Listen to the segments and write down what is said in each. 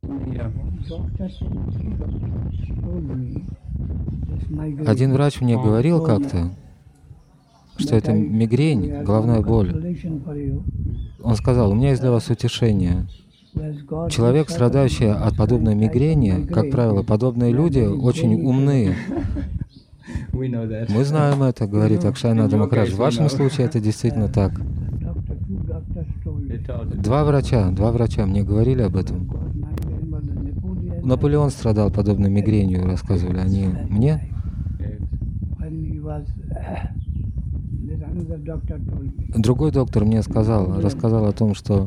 Один врач мне говорил как-то, что это мигрень, головная боль. Он сказал: у меня есть для вас утешение. Человек, страдающий от подобной мигрени, как правило, подобные люди очень умные. Мы знаем это, говорит Акшайананда Махарадж. В вашем случае это действительно так. Два врача мне говорили об этом. Наполеон страдал подобной мигренью, рассказывали они мне. Другой доктор мне рассказал о том, что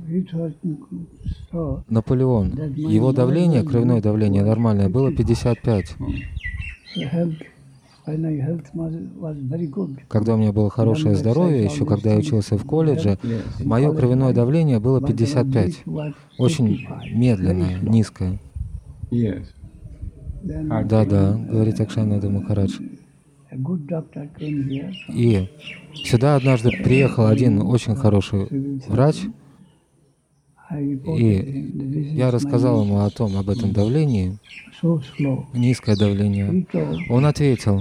Наполеон, его давление, кровяное давление нормальное, было 55. Когда у меня было хорошее здоровье, еще когда я учился в колледже, мое кровяное давление было 55. Очень медленное, низкое. Да, говорит Акшайананда Махарадж. И сюда однажды приехал один очень хороший врач, и я рассказал ему об этом давлении, низкое давление. Он ответил: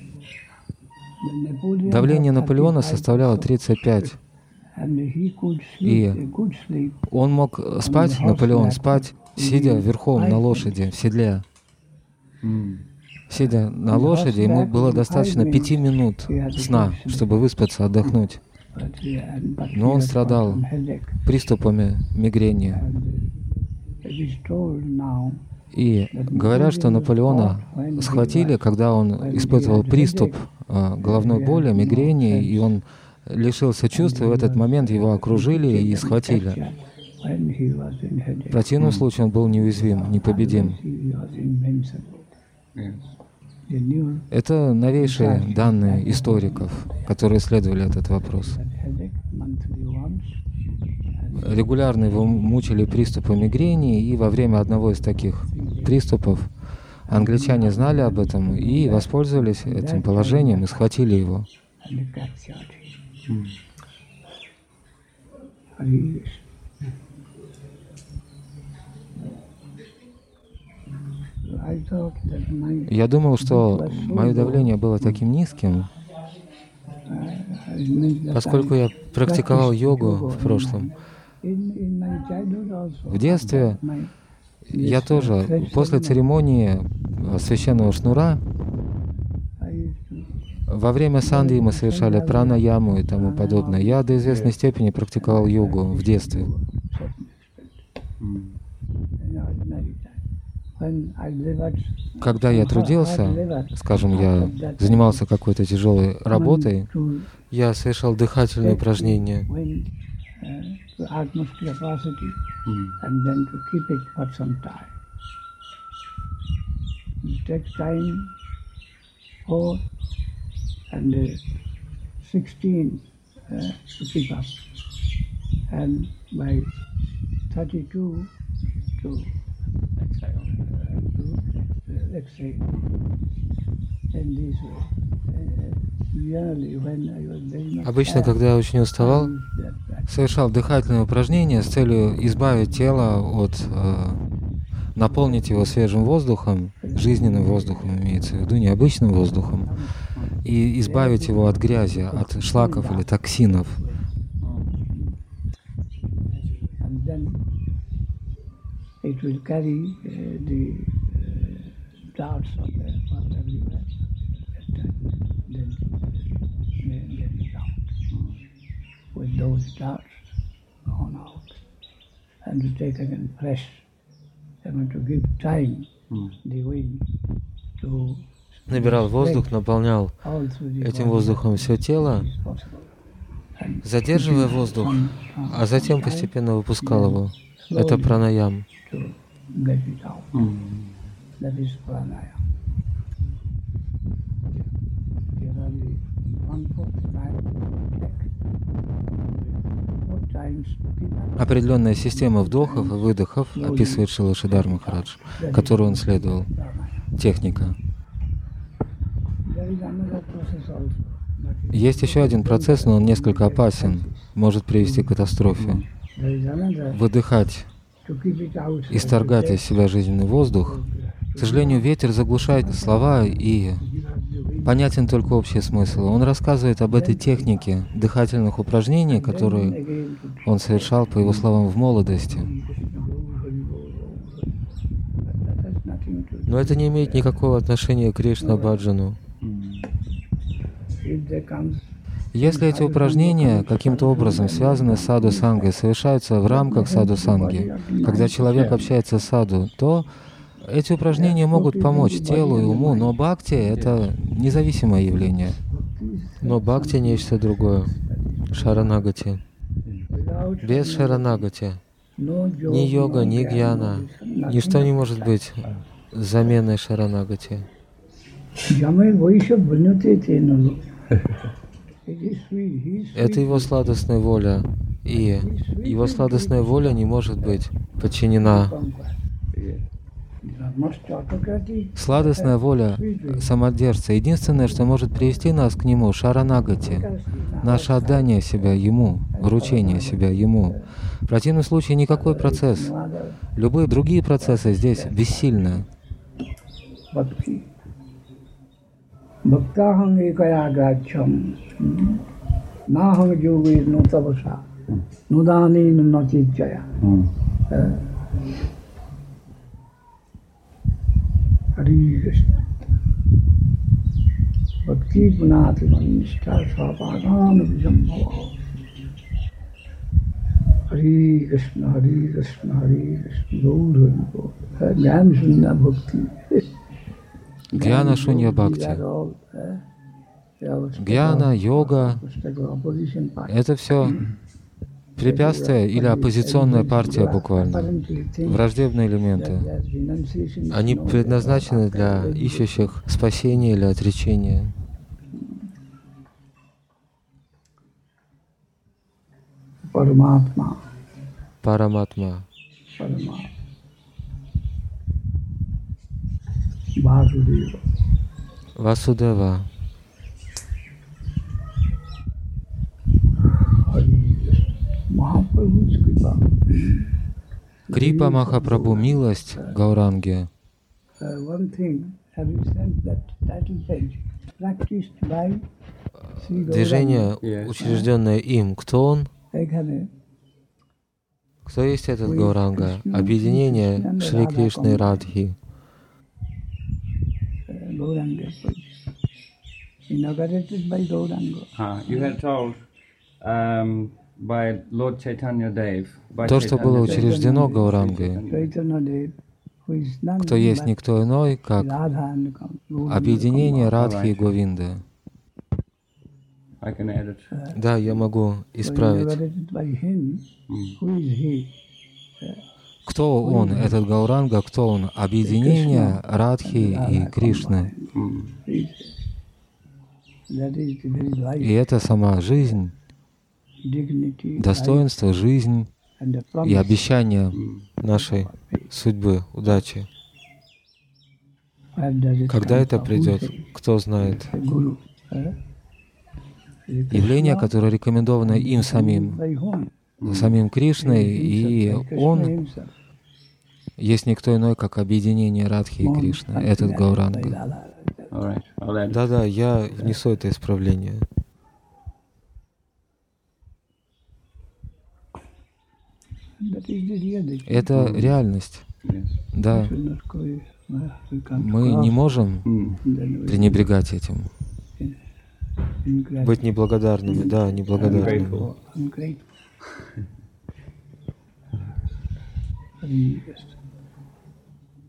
давление Наполеона составляло 35. И он мог спать, Наполеон, сидя верхом на лошади, в седле. Сидя на лошади, ему было достаточно 5 минут сна, чтобы выспаться, отдохнуть. Но он страдал приступами мигрени. И говорят, что Наполеона схватили, когда он испытывал приступ головной боли, мигрени, и он лишился чувств, и в этот момент его окружили и схватили. В противном случае он был неуязвим, непобедим. Это новейшие данные историков, которые исследовали этот вопрос. Регулярно его мучили приступы мигрени, и во время одного из таких приступов англичане знали об этом и воспользовались этим положением и схватили его. Я думал, что мое давление было таким низким, поскольку я практиковал йогу в прошлом. В детстве я тоже, после церемонии священного шнура, во время санди мы совершали пранаяму и тому подобное. Я до известной степени практиковал йогу в детстве. Когда я трудился, скажем, я занимался какой-то тяжелой работой, я совершал дыхательные упражнения. Обычно, когда я очень уставал, совершал дыхательные упражнения с целью избавить тело от, наполнить его свежим воздухом, жизненным воздухом имеется в виду, не обычным воздухом, и избавить его от грязи, от шлаков или токсинов. It will carry the darts of the water everywhere, then get it out. With those darts gone out, and to take again fresh, and to give time, the wind to набирал воздух, наполнял этим воздухом все тело, задерживая воздух, а затем постепенно выпускал его. Это пранаям. Определенная система вдохов и выдохов описывает Шрила Шридхар Махарадж, которую он следовал. Техника. Есть еще один процесс, но он несколько опасен, может привести к катастрофе. Выдыхать исторгать из себя жизненный воздух, к сожалению, ветер заглушает слова, и понятен только общий смысл. Он рассказывает об этой технике дыхательных упражнений, которые он совершал, по его словам, в молодости. Но это не имеет никакого отношения к Кришна-баджану. Если эти упражнения каким-то образом связаны с саду-сангой, совершаются в рамках саду-санги, когда человек общается с саду, то эти упражнения могут помочь телу и уму, но бхакти — это независимое явление. Но бхакти — нечто другое. Шаранагати. Без шаранагати ни йога, ни гьяна, ничто не может быть заменой шаранагати. Это его сладостная воля, и его сладостная воля не может быть подчинена. Сладостная воля самодержца — единственное, что может привести нас к нему, шаранагати, наше отдание себя ему, вручение себя ему. В противном случае никакой процесс, любые другие процессы здесь бессильны. Bhaktaham ekayagacham naham yogi no tapasa nudani no chichaya. Hari Krishna. Bhakti punati manishta sapadana vijambhava. Hari Krishna, Hari Krishna, Hari Krishna. Gaur Hari Gaur. Jnana Shunya Bhakti. Гьяна шунья бхакти. Гьяна, йога — это все препятствия или оппозиционная партия буквально, враждебные элементы. Они предназначены для ищущих спасения или отречения. Параматма. Параматма. Васудева. Крипа Махапрабху, милость Гауранги. Движение, учрежденное им. Кто он? Кто есть этот Гауранга? Объединение Шри Кришны и Радхи. You had told by Lord Chaitanya Dev. То, что было учреждено Гаурангой, кто есть никто иной, как объединение Радхи и Говинды. Да, я могу исправить. Кто он, этот Гауранга, кто он? Объединение Радхи и Кришны. И это сама жизнь, достоинство, жизнь и обещание нашей судьбы, удачи. Когда это придет, кто знает. Явление, которое рекомендовано им самим Кришной, и он есть никто иной, как объединение Радхи и Кришны, этот Гауранга. Да-да, я внесу это исправление. Это реальность. Да. Мы не можем пренебрегать этим. Быть неблагодарными, да, неблагодарными.